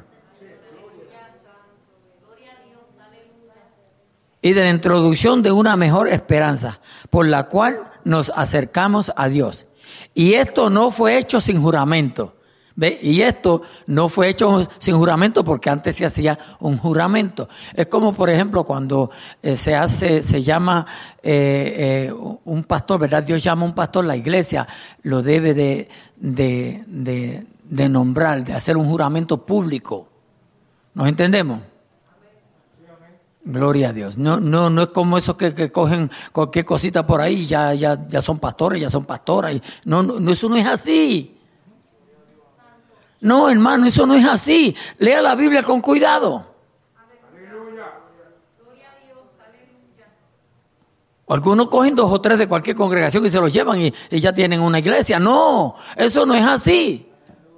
Y de la introducción de una mejor esperanza, por la cual nos acercamos a Dios. Y esto no fue hecho sin juramento. ¿Ve? Y esto no fue hecho sin juramento porque antes se hacía un juramento. Es como, por ejemplo, cuando eh, se hace, se llama eh, eh, un pastor, ¿verdad? Dios llama a un pastor, la iglesia lo debe de, de, de, de nombrar, de hacer un juramento público. ¿Nos entendemos? Gloria a Dios. No, no, no es como esos que, que cogen cualquier cosita por ahí y ya, ya, ya son pastores, ya son pastoras. Y no, no, eso no es así. No, hermano, eso no es así. Lea la Biblia con cuidado. Aleluya. Algunos cogen dos o tres de cualquier congregación y se los llevan y, y ya tienen una iglesia. No, eso no es así.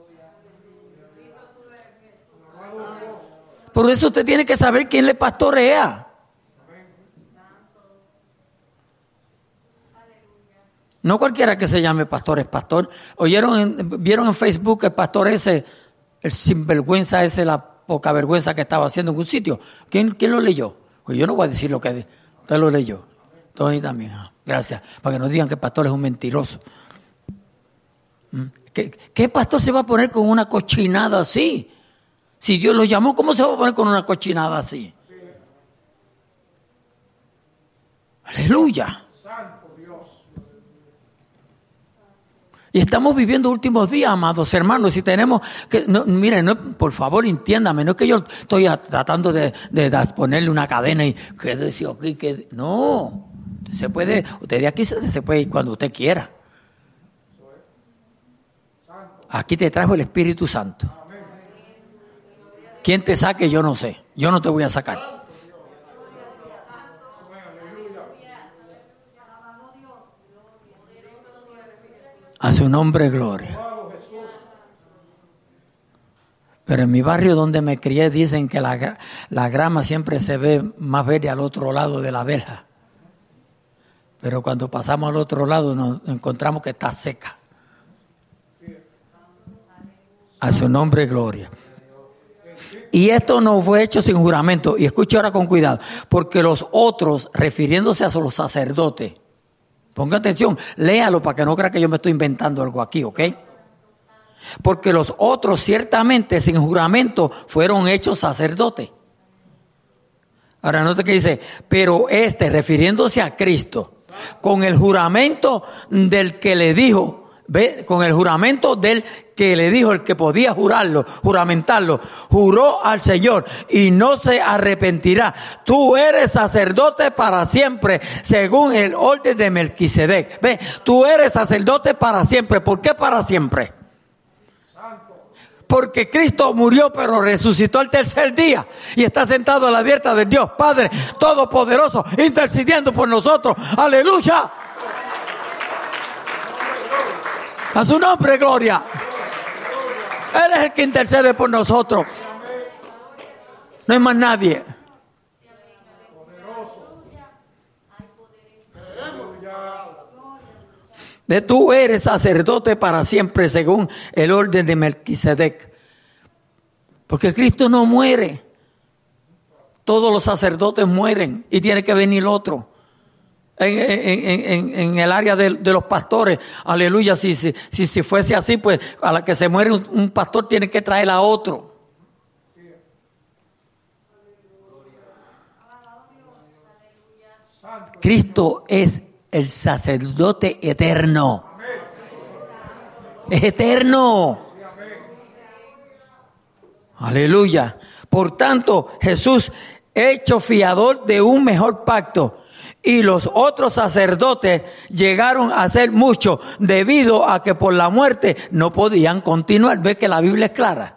Por eso usted tiene que saber quién le pastorea. No cualquiera que se llame pastor es pastor. ¿Oyeron, en, vieron en Facebook el pastor ese, el sinvergüenza ese, la poca vergüenza que estaba haciendo en un sitio? ¿Quién, quién lo leyó? Pues yo no voy a decir lo que usted lo leyó. Tony también. Ah, gracias. Para que no digan que el pastor es un mentiroso. ¿Qué, ¿Qué pastor se va a poner con una cochinada así? Si Dios lo llamó, ¿cómo se va a poner con una cochinada así? Aleluya. Y estamos viviendo últimos días, amados hermanos, y tenemos que, no, miren, no, por favor entiéndame, no es que yo estoy a, tratando de, de, de ponerle una cadena y que decir aquí, que no, se puede, usted de aquí se, se puede ir cuando usted quiera. Aquí te trajo el Espíritu Santo. ¿Quién te saque? Yo no sé, yo no te voy a sacar. A su nombre, gloria. Pero en mi barrio donde me crié dicen que la, la grama siempre se ve más verde al otro lado de la verja. Pero cuando pasamos al otro lado nos encontramos que está seca. A su nombre, gloria. Y esto no fue hecho sin juramento. Y escuche ahora con cuidado. Porque los otros, refiriéndose a los sacerdotes, ponga atención, léalo para que no crea que yo me estoy inventando algo aquí, ¿ok? Porque los otros ciertamente sin juramento fueron hechos sacerdotes. Ahora note que dice, pero este, refiriéndose a Cristo, con el juramento del que le dijo, ¿ve? Con el juramento del que le dijo, el que podía jurarlo, juramentarlo, juró al Señor y no se arrepentirá. Tú eres sacerdote para siempre, según el orden de Melquisedec. Ve, tú eres sacerdote para siempre. ¿Por qué para siempre? Porque Cristo murió pero resucitó el tercer día y está sentado a la diestra de Dios Padre Todopoderoso, intercediendo por nosotros. Aleluya. A su nombre, gloria. Él es el que intercede por nosotros. No hay más nadie. De tú eres sacerdote para siempre según el orden de Melquisedec. Porque Cristo no muere. Todos los sacerdotes mueren y tiene que venir otro. En, en, en, en el área de, de los pastores, aleluya, si, si, si, si fuese así, pues a la que se muere un, un pastor tiene que traer a otro. Cristo es el sacerdote eterno. Es eterno. Aleluya. Por tanto, Jesús, hecho fiador de un mejor pacto, y los otros sacerdotes llegaron a ser muchos debido a que por la muerte no podían continuar. Ve que la Biblia es clara.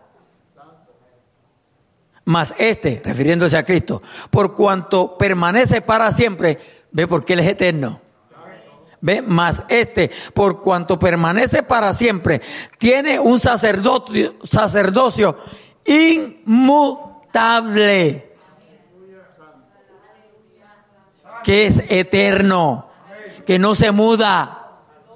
Mas este, refiriéndose a Cristo, por cuanto permanece para siempre, ve porque Él es eterno. Ve, mas este, por cuanto permanece para siempre, tiene un sacerdocio, sacerdocio inmutable, que es eterno, que no se muda.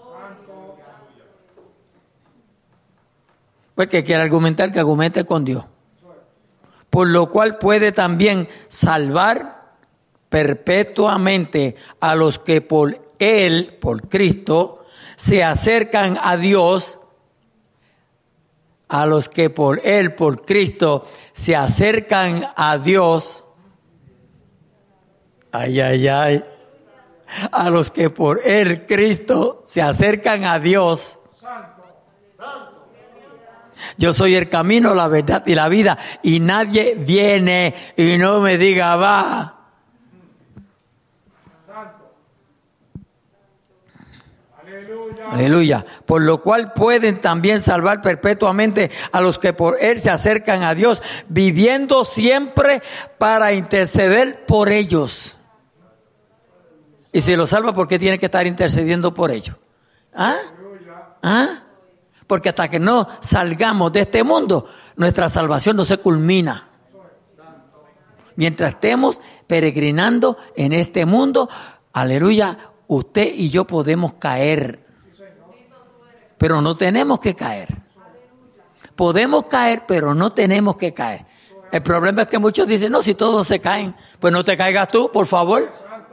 Pues que quiere argumentar, que argumente con Dios. Por lo cual puede también salvar perpetuamente a los que por Él, por Cristo, se acercan a Dios, a los que por Él, por Cristo, se acercan a Dios. Ay, ay, ay. A los que por Él, Cristo, se acercan a Dios. Yo soy el camino, la verdad y la vida, y nadie viene y no me diga va. Aleluya. Aleluya. Por lo cual pueden también salvar perpetuamente a los que por Él se acercan a Dios, viviendo siempre para interceder por ellos. Y si lo salva, ¿por qué tiene que estar intercediendo por ellos? ¿Ah? ¿Ah? Porque hasta que no salgamos de este mundo, nuestra salvación no se culmina. Mientras estemos peregrinando en este mundo, aleluya, usted y yo podemos caer. Pero no tenemos que caer. Podemos caer, pero no tenemos que caer. El problema es que muchos dicen, no, si todos se caen, pues no te caigas tú, por favor.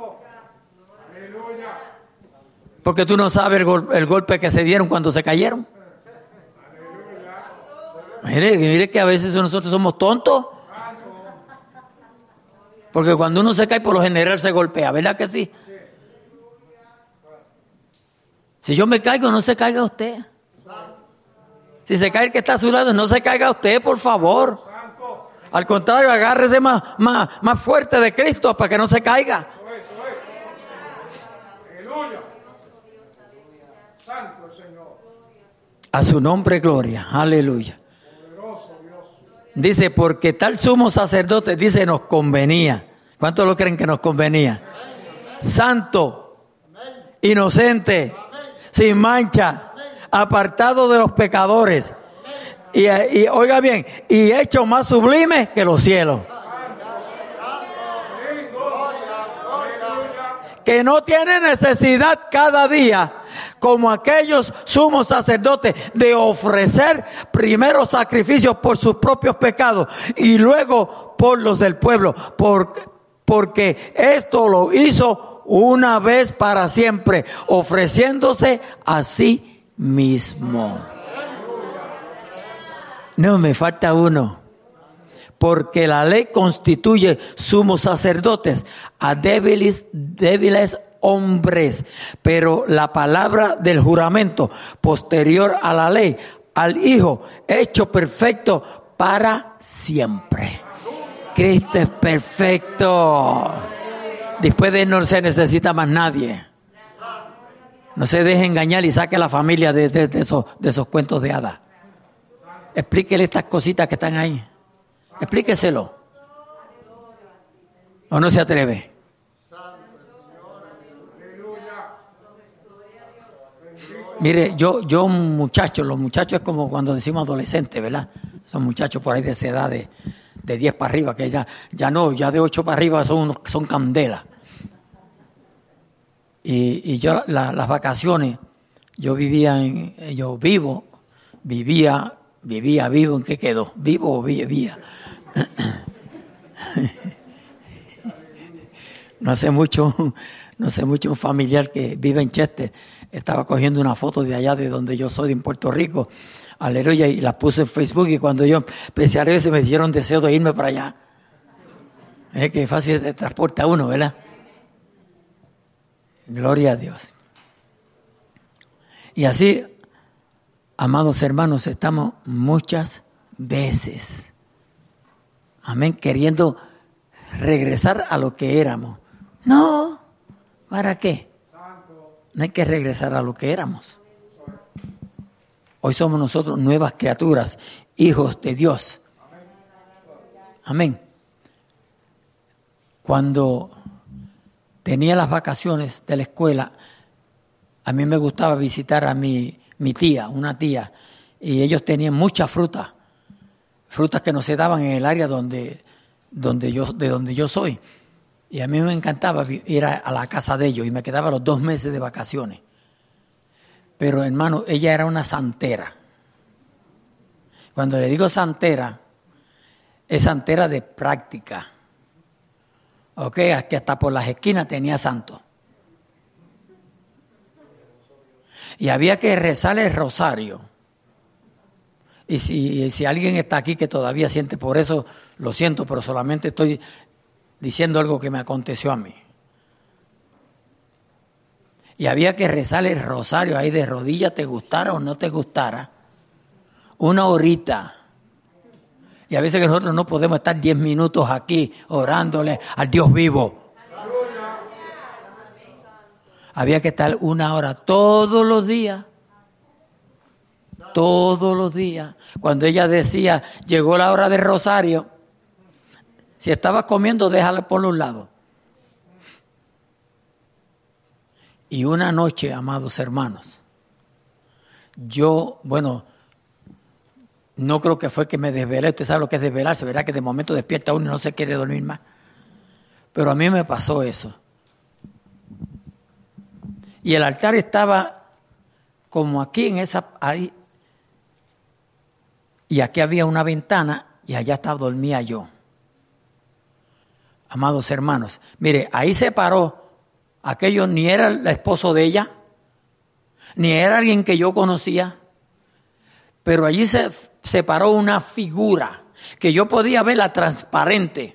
Porque tú no sabes el, gol- el golpe que se dieron cuando se cayeron. Mire, mire que a veces nosotros somos tontos. Porque cuando uno se cae, por lo general se golpea, ¿verdad que sí? Si yo me caigo, no se caiga usted. Si se cae el que está a su lado, no se caiga usted, por favor. Al contrario, agárrese más, más, más fuerte de Cristo para que no se caiga. A su nombre gloria, aleluya. Dice, porque tal sumo sacerdote, dice, nos convenía. ¿Cuántos lo creen que nos convenía? Santo, inocente, sin mancha, apartado de los pecadores. Y, y oiga bien, y hecho más sublime que los cielos. Que no tiene necesidad cada día, como aquellos sumos sacerdotes, de ofrecer primero sacrificios por sus propios pecados y luego por los del pueblo, por, porque esto lo hizo una vez para siempre, ofreciéndose a sí mismo. No, me falta uno. Porque la ley constituye sumos sacerdotes a débiles, débiles hombres, pero la palabra del juramento posterior a la ley, al Hijo, hecho perfecto para siempre. Cristo es perfecto. Después de Él no se necesita más nadie. No se deje engañar y saque a la familia de, de, de, esos, de esos cuentos de hadas. Explíquele estas cositas que están ahí. Explíqueselo. ¿O no se atreve? Mire, yo, yo muchachos, los muchachos es como cuando decimos adolescentes, ¿verdad? Son muchachos por ahí de esa edad de, de diez para arriba, que ya, ya no, ya de ocho para arriba son, unos, son candelas. Y, y yo la, las vacaciones, yo vivía en, yo vivo, vivía, vivía, vivo, ¿en qué quedó? Vivo o vivía. No hace mucho, no sé mucho, un familiar que vive en Chester, estaba cogiendo una foto de allá de donde yo soy, en Puerto Rico, aleluya, y la puse en Facebook, y cuando yo empecé a leer, se me dieron deseo de irme para allá. Es que fácil de transporte a uno, ¿verdad? Gloria a Dios. Y así, amados hermanos, estamos muchas veces, amén, queriendo regresar a lo que éramos. No, ¿para qué? No hay que regresar a lo que éramos. Hoy somos nosotros nuevas criaturas, hijos de Dios. Amén. Cuando tenía las vacaciones de la escuela, a mí me gustaba visitar a mi, mi tía, una tía, y ellos tenían mucha fruta, frutas que no se daban en el área donde, donde yo, de donde yo soy. Y a mí me encantaba ir a, a la casa de ellos y me quedaba los dos meses de vacaciones. Pero hermano, ella era una santera. Cuando le digo santera, es santera de práctica. Ok, que hasta por las esquinas tenía santo. Y había que rezar el rosario. Y si, si alguien está aquí que todavía siente por eso, lo siento, pero solamente estoy diciendo algo que me aconteció a mí. Y había que rezar el rosario ahí de rodillas, te gustara o no te gustara, una horita. Y a veces que nosotros no podemos estar diez minutos aquí orándole al Dios vivo. Había que estar una hora todos los días. Todos los días. Cuando ella decía, llegó la hora del rosario, si estabas comiendo, déjala por un lado. Y una noche, amados hermanos, yo, bueno, no creo que fue que me desvelé. Usted sabe lo que es desvelarse, ¿verdad? Que de momento despierta uno y no se quiere dormir más. Pero a mí me pasó eso. Y el altar estaba como aquí en esa, ahí. Y aquí había una ventana y allá estaba, dormía yo. Amados hermanos, mire, ahí se paró, aquello ni era el esposo de ella, ni era alguien que yo conocía, pero allí se, se paró una figura que yo podía verla transparente.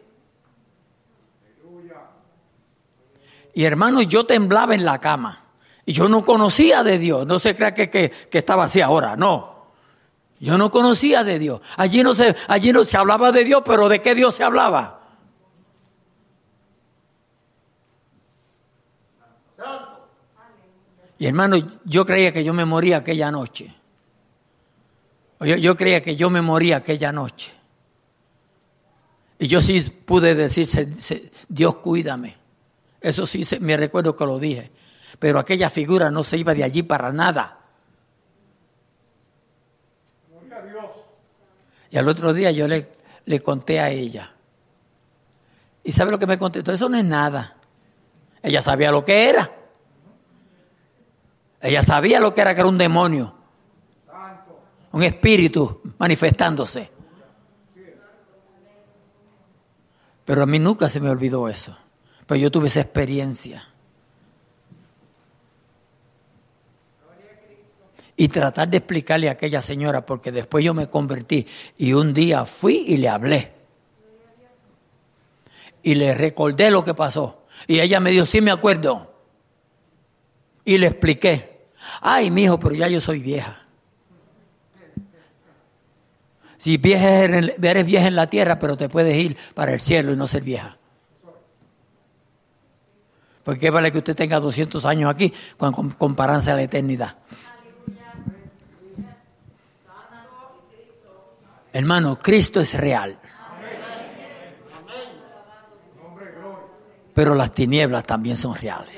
Y hermanos, yo temblaba en la cama, y yo no conocía de Dios, no se crea que, que, que estaba así ahora, no. Yo no conocía de Dios, allí no, se, allí no se hablaba de Dios, pero ¿de qué Dios se hablaba? Y hermano, yo creía que yo me moría aquella noche. Yo, yo creía que yo me moría aquella noche. Y yo sí pude decir, se, se, Dios cuídame. Eso sí se, me recuerdo que lo dije. Pero aquella figura no se iba de allí para nada. Y al otro día yo le, le conté a ella. ¿Y sabe lo que me contestó? Eso no es nada. Ella sabía lo que era. Ella sabía lo que era, que era un demonio. Un espíritu manifestándose. Pero a mí nunca se me olvidó eso. Pero yo tuve esa experiencia. Y tratar de explicarle a aquella señora, porque después yo me convertí. Y un día fui y le hablé. Y le recordé lo que pasó. Y ella me dijo, sí me acuerdo. Y le expliqué. Ay, mijo, pero ya yo soy vieja. Si vieja eres, eres vieja en la tierra, pero te puedes ir para el cielo y no ser vieja. Porque vale que usted tenga doscientos años aquí con comparándose a la eternidad. Hermano, Cristo es real. Pero las tinieblas también son reales.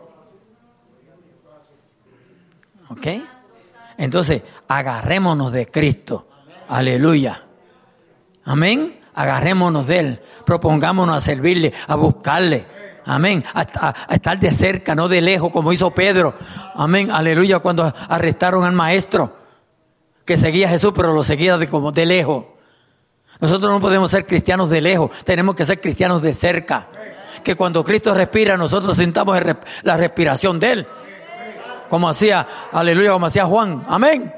¿Ok? Entonces, agarrémonos de Cristo. Aleluya. Amén. Agarrémonos de Él. Propongámonos a servirle, a buscarle. Amén. A, a, a estar de cerca, no de lejos, como hizo Pedro. Amén. Aleluya. Cuando arrestaron al maestro, que seguía a Jesús, pero lo seguía de, como de lejos. Nosotros no podemos ser cristianos de lejos. Tenemos que ser cristianos de cerca. que cuando Cristo respira nosotros sintamos el rep- la respiración de Él. Como hacía, aleluya, como hacía Juan. Amén.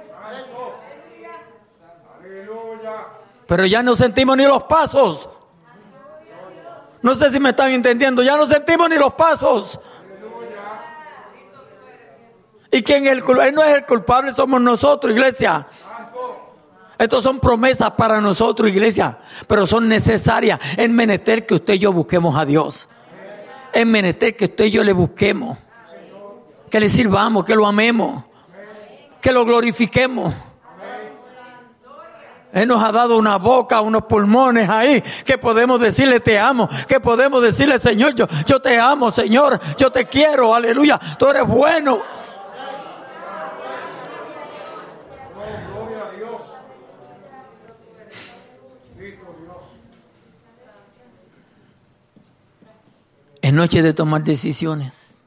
Pero ya no sentimos ni los pasos. No sé si me están entendiendo. Ya no sentimos ni los pasos. ¿Y quién es el culpable? Él no es el culpable, somos nosotros, iglesia. Estos son promesas para nosotros, iglesia, pero son necesarias. Es menester que usted y yo busquemos a Dios. Es menester que usted y yo le busquemos. Que le sirvamos, que lo amemos, que lo glorifiquemos. Él nos ha dado una boca, unos pulmones ahí, que podemos decirle te amo, que podemos decirle Señor, yo, yo te amo, Señor, yo te quiero, aleluya, tú eres bueno. Es noche de tomar decisiones.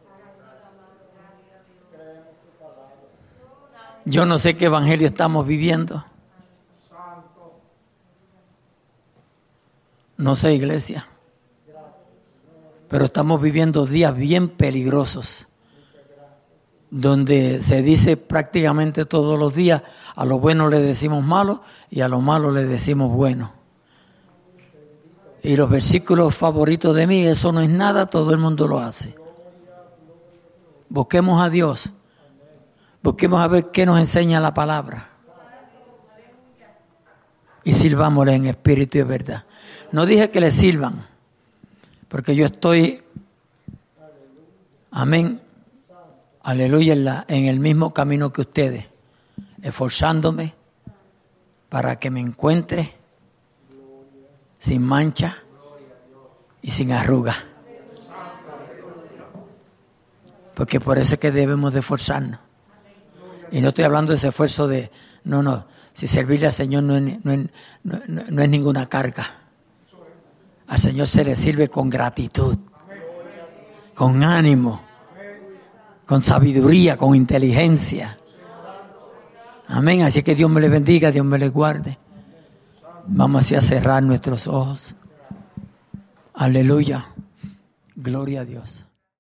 Yo no sé qué evangelio estamos viviendo. No sé, iglesia. Pero estamos viviendo días bien peligrosos, donde se dice prácticamente todos los días, a lo bueno le decimos malo y a lo malo le decimos bueno. Y los versículos favoritos de mí, eso no es nada, todo el mundo lo hace. Busquemos a Dios. Busquemos a ver qué nos enseña la palabra. Y sirvámosle en espíritu y en verdad. No dije que le sirvan, porque yo estoy, amén, aleluya, en, la, en el mismo camino que ustedes, esforzándome para que me encuentre sin mancha y sin arruga. Porque por eso es que debemos de esforzarnos. Y no estoy hablando de ese esfuerzo de, no, no, si servirle al Señor no es, no es, no, no, no es ninguna carga. Al Señor se le sirve con gratitud, con ánimo, con sabiduría, con inteligencia. Amén. Así que Dios me le bendiga, Dios me le guarde. Vamos así a cerrar nuestros ojos. Aleluya. Gloria a Dios.